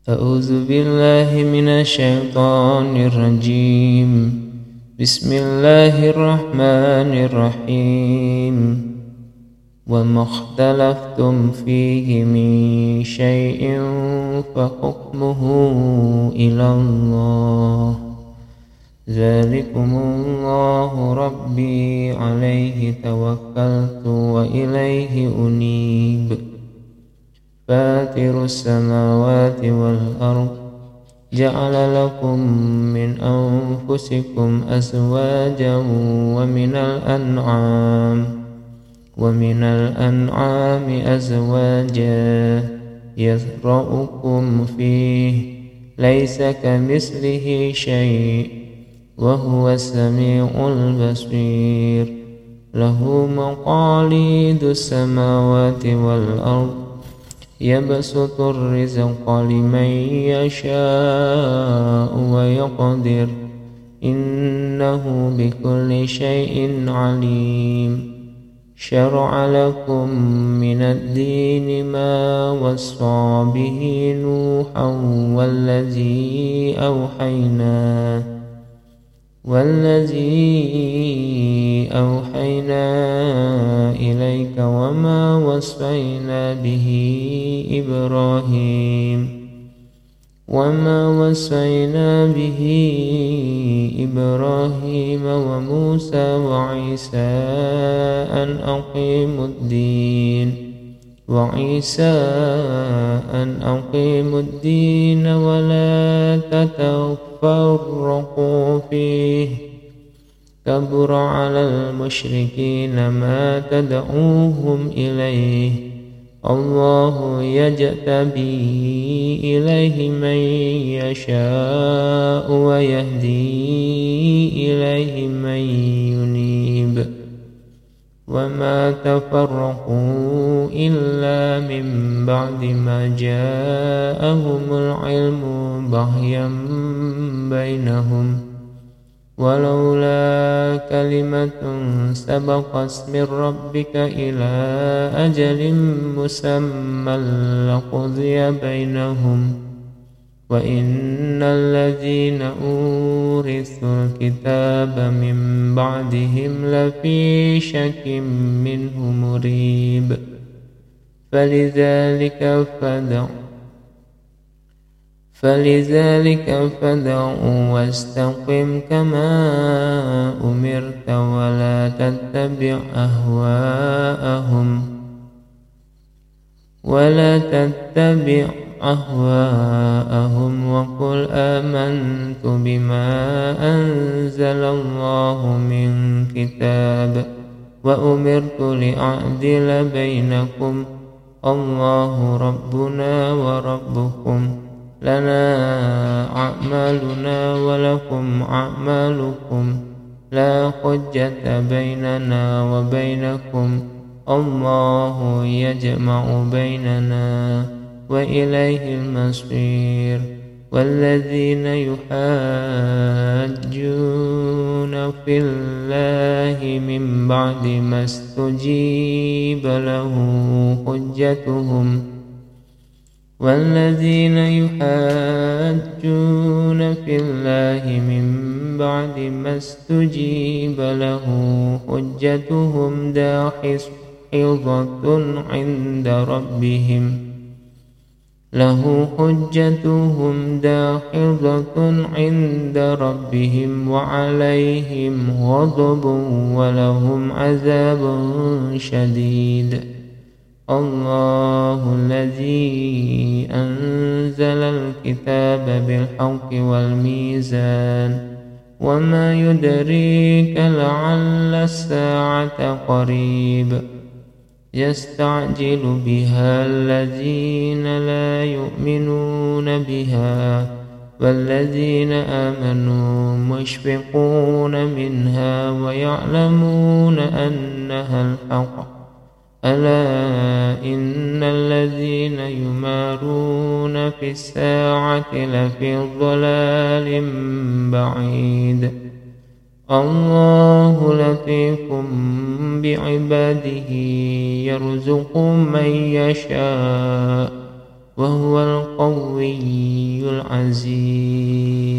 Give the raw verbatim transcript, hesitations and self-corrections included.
أعوذ بالله من الشيطان الرجيم. بسم الله الرحمن الرحيم. وما اختلفتم فيه من شيء فحكمه إلى الله، ذلكم الله ربي عليه توكلت وإليه أنيب. فاطر السماوات والأرض، جعل لكم من أنفسكم أزواجا ومن الأنعام ومن الأنعام أزواجا يذرؤكم فيه، ليس كمثله شيء وهو السميع البصير. له مقاليد السماوات والأرض، يبسط الرزق لمن يشاء ويقدر، إنه بكل شيء عليم. شرع لكم من الدين ما وصى به نوحا والذي أوحينا والذي أوحينا إليك وما وصينا به إبراهيم وما وصينا به إبراهيم وموسى وعيسى أن أقيموا الدين وعيسى أن أقيموا الدين ولا تتفرقوا فيه، كبر على المشركين ما تدعوهم إليه. الله يجتبي إليه من يشاء ويهدي إليه من ينيب. وما تفرقوا إلا من بعد ما جاءهم العلم بغيا بينهم، ولولا كلمة سبقت من ربك إلى أجل مسمى لقضي بينهم، وإن الذين أورثوا الكتاب من بعدهم لفي شك منه مريب. فلذلك فدع فلذلك فدع واستقم كما أمرت، ولا تتبع أهواءهم ولا تتبع أهواءهم وقل آمنت بما أنزل الله من كتاب وأمرت لأعدل بينكم، الله ربنا وربكم، لنا أعمالنا ولكم أعمالكم، لا حجة بيننا وبينكم، الله يجمع بيننا وإليه المصير. والذين يحاجون في الله من بعد ما استجيب له حجتهم والذين يحاجون في الله من بعد ما استجيب له حجتهم داحضة عند ربهم له حجتهم داحضة عند ربهم وعليهم غضب ولهم عذاب شديد. الله الذي أنزل الكتاب بالحق والميزان، وما يدريك لعل الساعة قريب. يستعجل بها الذين لا يؤمنون بها، والذين آمنوا مشفقون منها ويعلمون أنها الحق. ألا إن الذين يمارون في الساعة لفي ضلال بعيد. الله لطيف بعباده يرزق من يشاء وهو القوي العزيز.